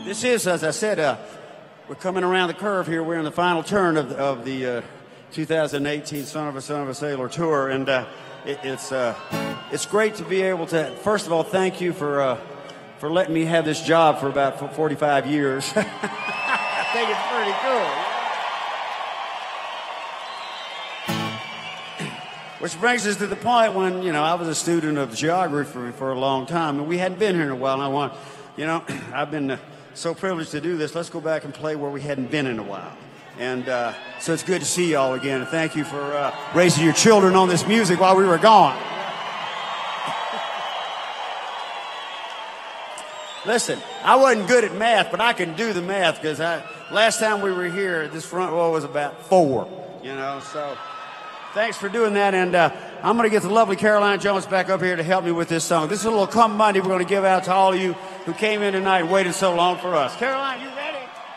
This is, as I said, we're coming around the curve here. We're in the final turn of the 2018 Son of a Sailor tour, and it's great to be able to. First of all, thank you for letting me have this job for about 45 years. I think it's pretty cool. Which brings us to the point when, you know, I was a student of geography for a long time, and we hadn't been here in a while, and I want, you know, I've been so privileged to do this. Let's go back and play where we hadn't been in a while. And so it's good to see y'all again, and thank you for raising your children on this music while we were gone. Listen, I wasn't good at math, but I can do the math, because last time we were here, this front row was about 4, you know, so thanks for doing that, and I'm going to get the lovely Caroline Jones back up here to help me with this song. This is a little Come Monday we're going to give out to all of you who came in tonight and waited so long for us. Caroline, you ready?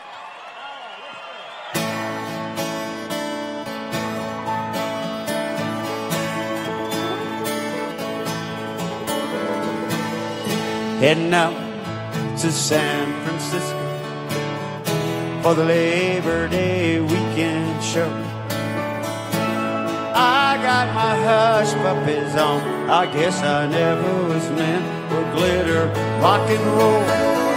Heading out to San Francisco for the Labor Day weekend show. I got my hush puppies on. I guess I never was meant for glitter, rock and roll.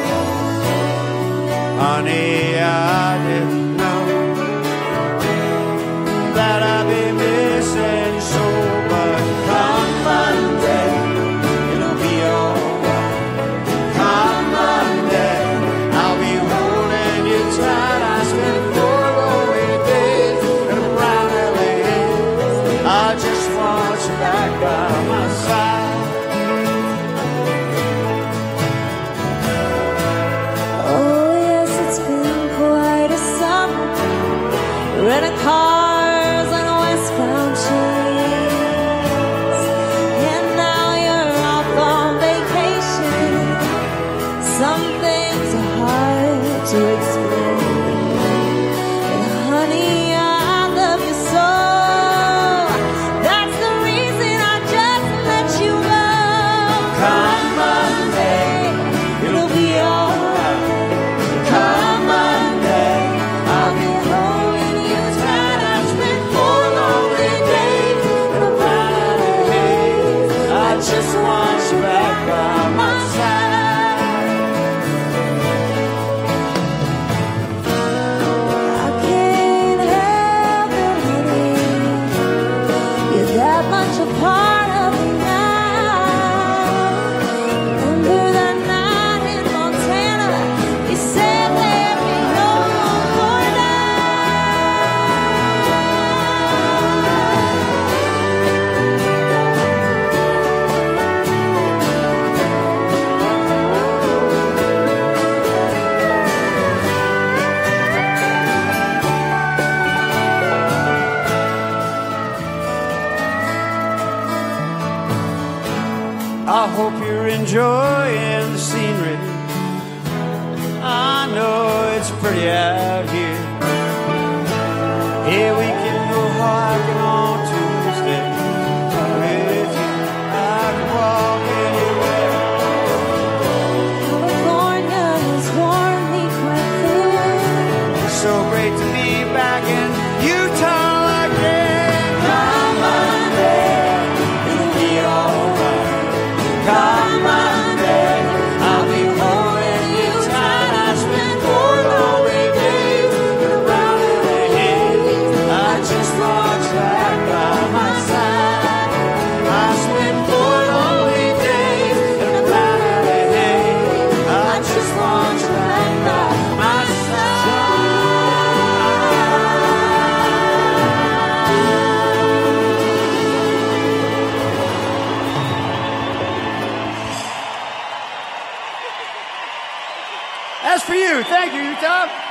Honey, I didn't know that I'd be missing so much. Come Monday, it'll be alright. Come Monday, I'll be holding you tight. I spent 4 lonely days in a brown LA. I just want you back by my side. Oh yes, it's been quite a summer, renting cars on westbound trains, and now you're off on vacation. Some things are hard to explain, and honey, I love you so. That's the reason I just let you go. Come Monday, it'll be alright. Come Monday, I'll be holding you tight. I spent 4 lonely days in a brown haze. I just want you back by my side. I can't help it, honey. You're that much a part of me now. Remember that night in Montana? You said let me know for I hope you're enjoying the scenery. I know it's pretty out here. Here we can go hiking on Tuesday. With you, I can walk anywhere. California has worn me quite thin. It's so great to be back in Utah again. Come Monday, it'll be alright. Come Monday, I'll be holding you tight. I spent 4 lonely days in a brown haze. I just want you back by my side. I spent 4 lonely days in a brown haze. I just want you back by my side. That's for you. Thank you, Utah.